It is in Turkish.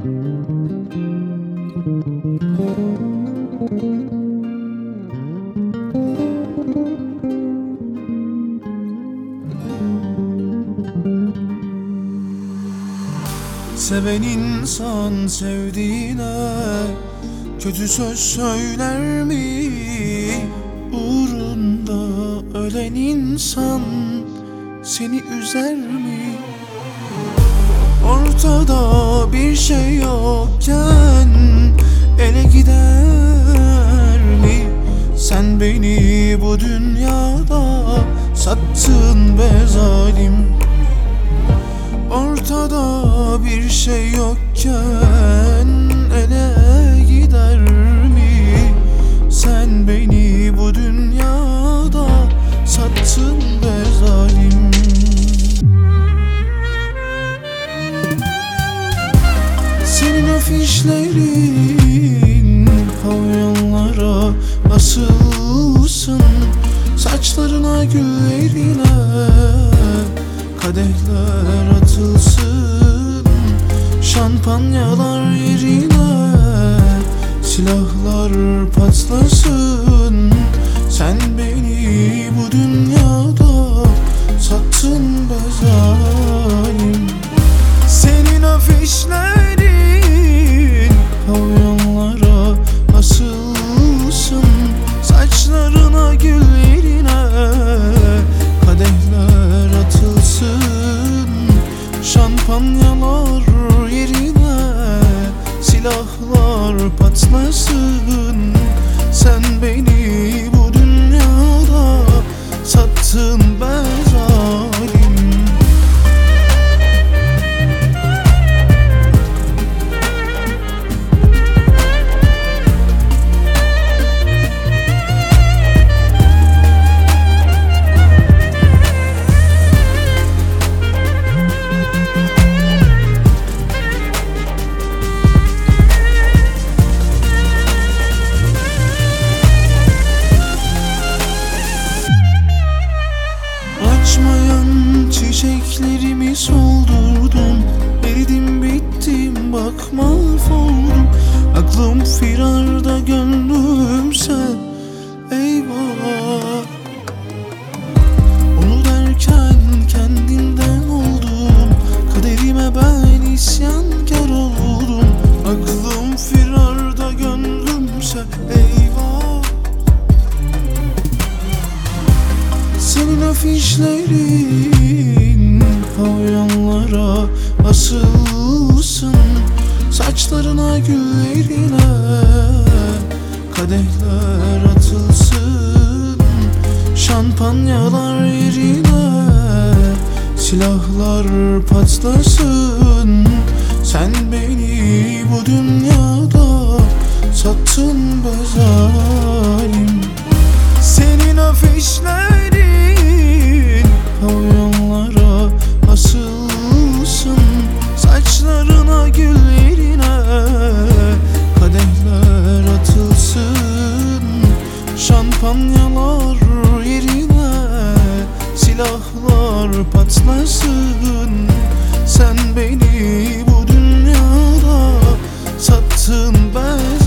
Seven insan sevdiğine kötü söz söyler mi? Uğrunda ölen insan seni üzer mi? Ortada bir şey yokken ele gider mi? Sen beni bu dünyada sattın be zalim. Ortada bir şey yokken ele gider mi? Sen beni bu dünyada sattın be zalim. Senin afişlerin pavyonlara asılsın, saçlarına güllerine kadehler atılsın, şampanyalar yerine silahlar patlasın. Sen beni bu dünyada sattın be zalim. Senin afişlerin pavyonlara asılsın, saçlarına güllerine kadehler atılsın, şampanyalar yerine silahlar patlasın. Sen beni bu dünyada sattın be zalim. Açmayan çiçeklerimi soldurdun, eridim bittim bak mahvoldum. Aklım firarda gönlümse eyvah. Onu derken kendimden oldum, kaderime ben isyankar oldum. Aklım firarda gönlümse eyvah. Senin afişlerin pavyonlara asılsın, saçlarına güllerine kadehler atılsın, şampanyalar yerine silahlar patlasın. Sen beni bu dünyada sattın be zalim. Senin afişlerin pavyonlara asılsın, saçlarına güllerine kadehler atılsın, şampanyalar yerine silahlar patlasın. Sen beni bu dünyada sattın be